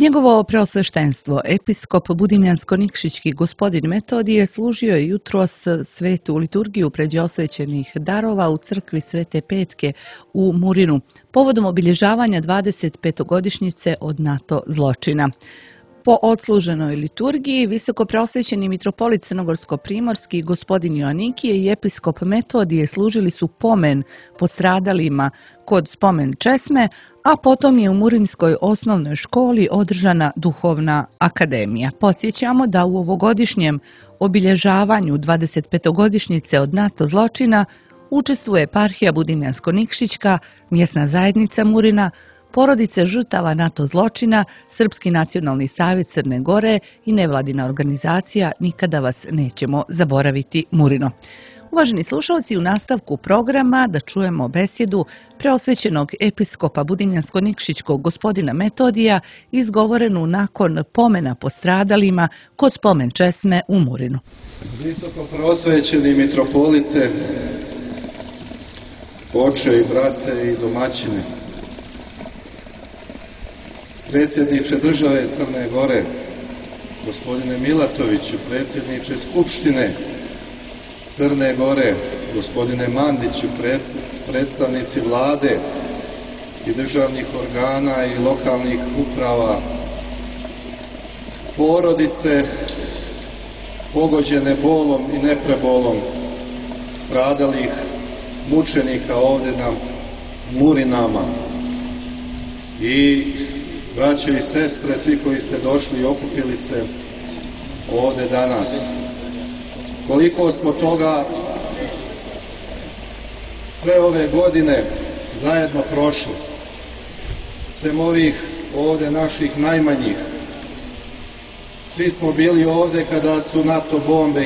Njegovo preosveštenstvo, episkop Budimljansko-Nikšićki gospodin Metodije, služio je jutros svetu liturgiju pređeosvećenih darova u crkvi Svete Petke u Murinu, povodom obilježavanja 25. od NATO zločina. Po odsluženoj liturgiji, visoko preosvećeni mitropolit Crnogorsko-primorski gospodin Joanikije i episkop Metodije služili su pomen postradalima kod spomen česme, a potom je u Murinskoj osnovnoj školi održana duhovna akademija. Podsjećamo da u ovogodišnjem obilježavanju 25. od NATO zločina učestvuje eparhija Budimljansko-Nikšićka, mjesna zajednica Murina, porodice žrtava NATO zločina, Srpski nacionalni savjet Crne Gore i nevladina organizacija Nikada vas nećemo zaboraviti Murino. Uvaženi slušalci, u nastavku programa da čujemo besjedu preosvećenog episkopa Budimljansko-Nikšićkog gospodina Metodija, izgovorenu nakon pomena postradalima kod spomen česme u Murinu. Visoko preosvećeni mitropolite, oče i brate i domaćine, predsjedniče države Crne Gore, gospodine Milatoviću, predsjedniče Skupštine Crne Gore, gospodine Mandiću, predstavnici vlade i državnih organa i lokalnih uprava, porodice pogođene bolom i neprebolom stradalih mučenika ovdje na Murinama i braće i sestre, svi koji ste došli i okupili se ovdje danas. Koliko smo toga sve ove godine zajedno prošli, sem ovih ovdje naših najmanjih. Svi smo bili ovdje kada su NATO bombe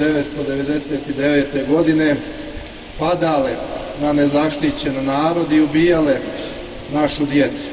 1999. godine padale na nezaštićen narod i ubijale našu djecu.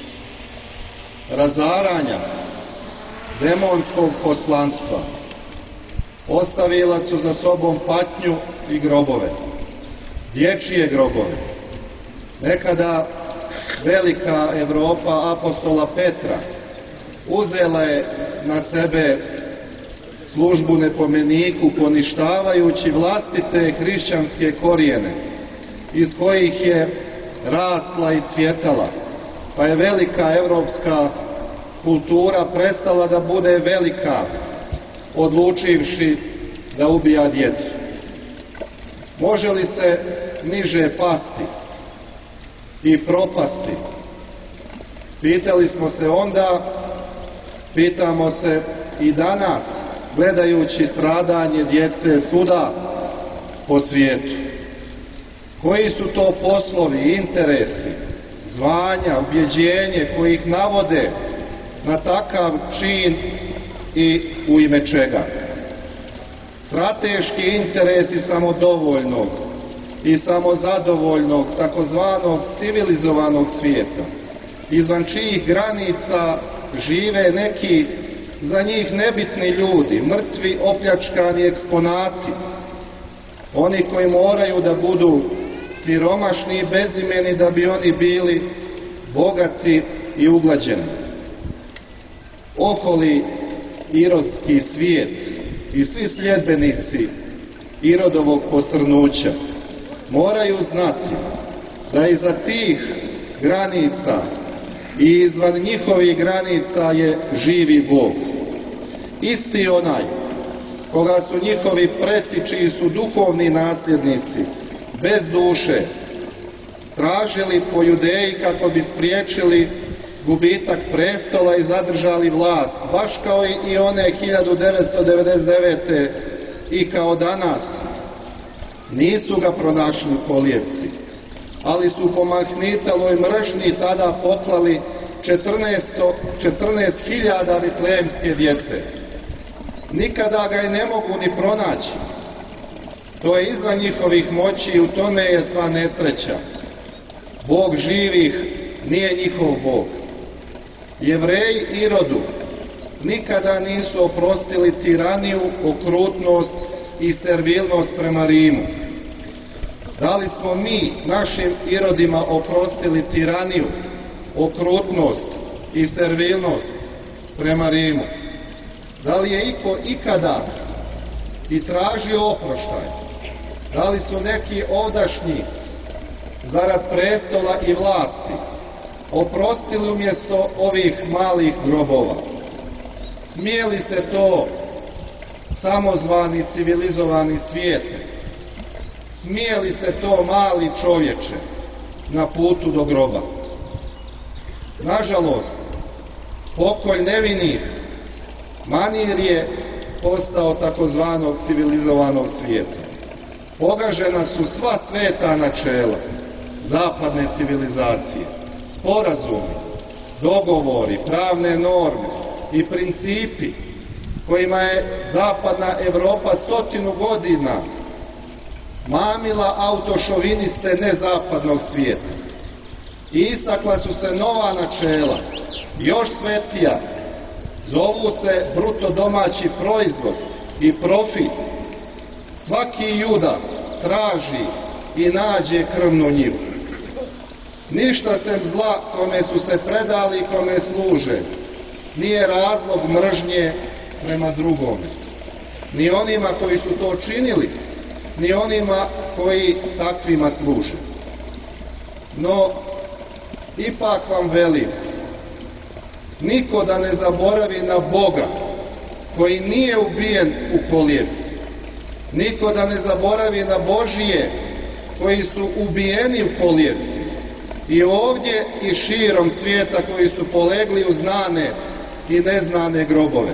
Razaranja demonskog poslanstva ostavila su za sobom patnju i grobove, dječje grobove. Nekada velika Evropa apostola Petra uzela je na sebe službu nepomeniku, poništavajući vlastite hrišćanske korijene iz kojih je rasla i cvjetala, pa je velika evropska kultura prestala da bude velika, odlučivši da ubija djecu. Može li se niže pasti i propasti? Pitali smo se onda, pitamo se i danas, gledajući stradanje djece svuda po svijetu. Koji su to poslovi, interesi, zvanja, ubjeđenje koji ih navode na takav čin i u ime čega? Strateški interesi samodovoljnog i samozadovoljnog takozvanog civilizovanog svijeta, izvan čijih granica žive neki za njih nebitni ljudi, mrtvi, opljačkani eksponati, oni koji moraju da budu siromašni i bezimeni da bi oni bili bogati i uglađeni. Oholi irodski svijet i svi sljedbenici Irodovog posrnuća moraju znati da iza tih granica i izvan njihovih granica je živi Bog. Isti onaj koga su njihovi preci, čiji su duhovni nasljednici, bez duše, tražili po Judeji kako bi spriječili gubitak prestola i zadržali vlast, baš kao i one 1999. i kao danas. Nisu ga pronašli Polijevci, ali su po mahnitaloj mržnji tada poklali 14.000 vitlejemske djece. Nikada ga i ne mogu ni pronaći. To je izvan njihovih moći i u tome je sva nesreća. Bog živih nije njihov Bog. Jevreji Irodu nikada nisu oprostili tiraniju, okrutnost i servilnost prema Rimu. Da li smo mi našim Irodima oprostili tiraniju, okrutnost i servilnost prema Rimu? Da li je iko ikada i tražio oproštaj? Da li su neki ovdašnji zarad prestola i vlasti oprostili umjesto ovih malih grobova? Smije li se to samozvani civilizovani svijete? Smije li se to mali čovječe na putu do groba? Nažalost, pokoj nevinih manir je postao takozvanog civilizovanog svijeta. Pogažena su sva sveta načela zapadne civilizacije, sporazumi, dogovori, pravne norme i principi kojima je zapadna Evropa 100 godina mamila autošoviniste nezapadnog svijeta. I istakla su se nova načela, još svetija, zovu se bruto domaći proizvod i profit. Svaki juda traži i nađe krvnu njivu. Ništa sem zla kome su se predali i kome služe nije razlog mržnje prema drugome. Ni onima koji su to činili, ni onima koji takvima služe. No, ipak vam velim, niko da ne zaboravi na Boga koji nije ubijen u kolijevci. Niko da ne zaboravi na Božije koji su ubijeni u kolijevci. I ovdje i širom svijeta koji su polegli u znane i neznane grobove.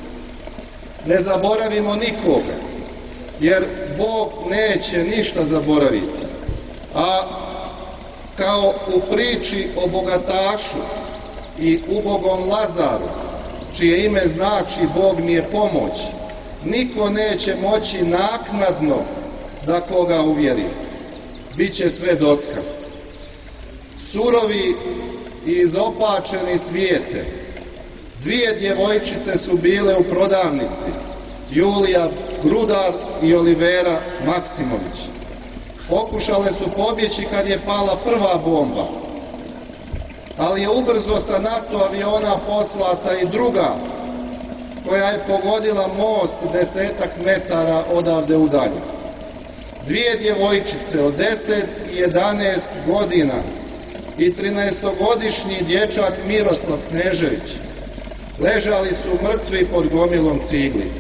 Ne zaboravimo nikoga, jer Bog neće ništa zaboraviti. A kao u priči o bogatašu i ubogom Lazaru, čije ime znači Bog mi je pomoć, niko neće moći naknadno da koga uvjeri. Biće sve docka. Surovi i izopačeni svijete, dvije djevojčice su bile u prodavnici, Julija Grudar i Olivera Maksimović. Pokušale su pobjeći kad je pala prva bomba, ali je ubrzo sa NATO aviona poslata i druga, koja je pogodila most 10 metara odavde udalje. Dvije djevojčice od 10 i 11 godina i 13-godišnji dječak Miroslav Knežević ležali su mrtvi pod gomilom cigli.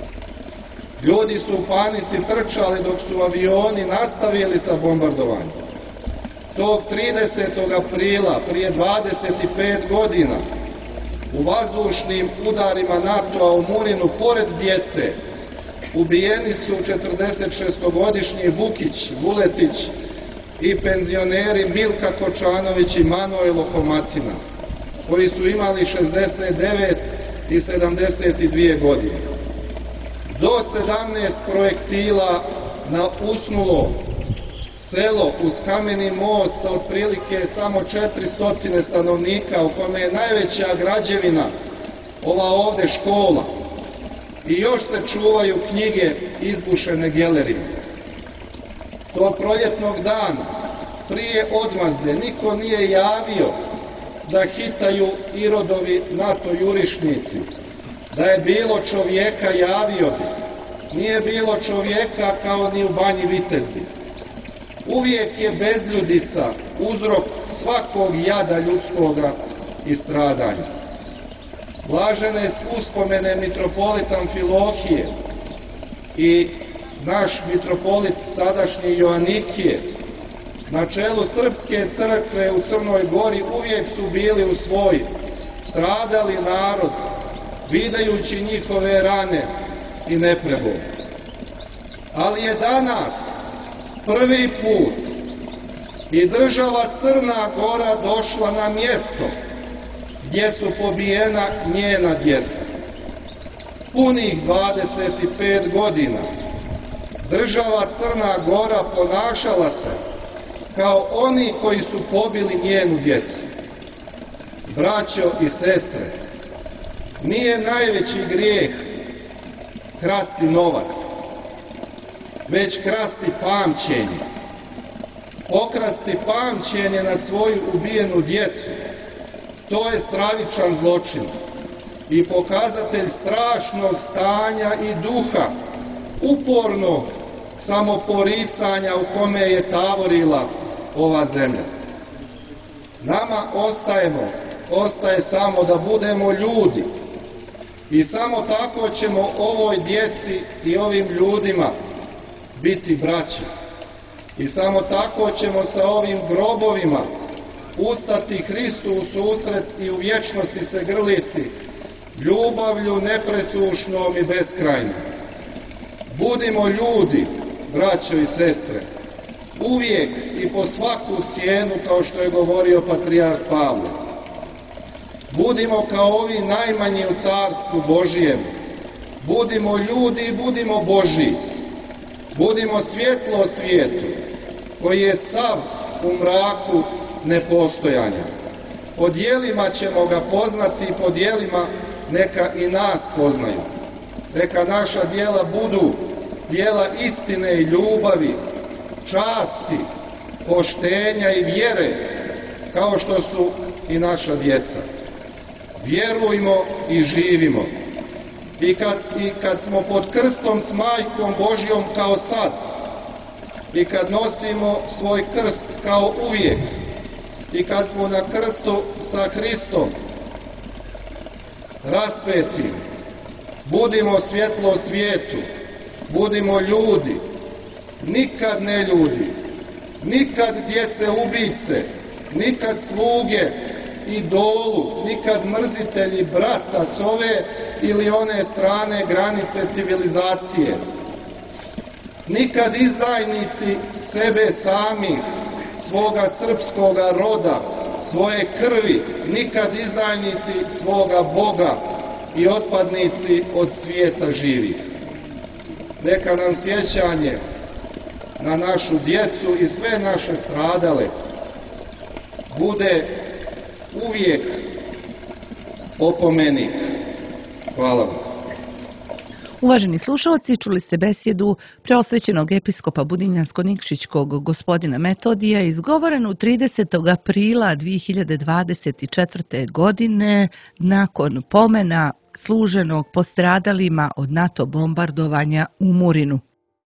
Ljudi su u panici trčali dok su avioni nastavili sa bombardovanjem. Tog 30. aprila prije 25 godina u vazdušnim udarima NATO-a u Murinu pored djece ubijeni su 46-godišnji Vukić, Vuletić i penzioneri Milka Kočanović i Manojlo Komatina, koji su imali 69 i 72 godine. Do 17 projektila na usnulo selo uz kameni most sa otprilike samo 400 stanovnika, u kome je najveća građevina ova ovde škola, i još se čuvaju knjige izbušene gelerima. Tog proljetnog dana, prije odmazde, niko nije javio da hitaju Irodovi NATO jurišnici. Da je bilo čovjeka, javio bi. Nije bilo čovjeka kao ni u Banji Vitezdi. Uvijek je bezljudica uzrok svakog jada ljudskoga i stradanja. Blažene uspomene mitropolita Amfilohije i naš mitropolit sadašnji Joanikije na čelu Srpske crkve u Crnoj Gori uvijek su bili u svoj stradali narod, vidajući njihove rane i neprebol. Ali je danas prvi put i država Crna Gora došla na mjesto gdje su pobijena njena djeca. Punih 25 godina država Crna Gora ponašala se kao oni koji su pobili njenu djecu. Braćo i sestre, nije najveći grijeh krasti novac, već krasti pamćenje. Pokrasti pamćenje na svoju ubijenu djecu, To je stravičan zločin i pokazatelj strašnog stanja i duha, upornog samoporicanja u kome je tavorila ova zemlja. Nama ostaje samo da budemo ljudi i samo tako ćemo ovoj djeci i ovim ljudima biti braća. I samo tako ćemo sa ovim grobovima ustati Hristu u susret i u vječnosti se grliti ljubavlju nepresušnom i beskrajnom. Budimo ljudi, braćo i sestre, uvijek i po svaku cijenu, kao što je govorio patrijarh Pavle. Budimo kao ovi najmanji u carstvu Božijem. Budimo ljudi i budimo Božji. Budimo svjetlo svijetu, koji je sav u mraku nepostojanja. Po djelima ćemo ga poznati, po djelima neka i nas poznaju. Neka naša djela budu djela istine i ljubavi, časti, poštenja i vjere, kao što su i naša djeca. Vjerujmo i živimo. I kad smo pod krstom s Majkom Božjom kao sad, i kad nosimo svoj krst kao uvijek, i kad smo na krstu sa Hristom raspetim, budimo svjetlo svijetu, budimo ljudi, nikad ne ljudi, nikad djece ubice, nikad sluge idolu, nikad mrzitelji brata s ove ili one strane granice civilizacije, nikad izdajnici sebe samih, svoga srpskoga roda, svoje krvi, nikad izdajnici svoga Boga i otpadnici od svijeta živih. Neka nam sjećanje na našu djecu i sve naše stradale bude uvijek opomenik. Hvala vam. Uvaženi slušalci, čuli ste besjedu preosvećenog episkopa Budinjansko-Nikšićkog gospodina Metodija izgovorenu 30. aprila 2024. godine nakon pomena služenog postradalima od NATO bombardovanja u Murinu.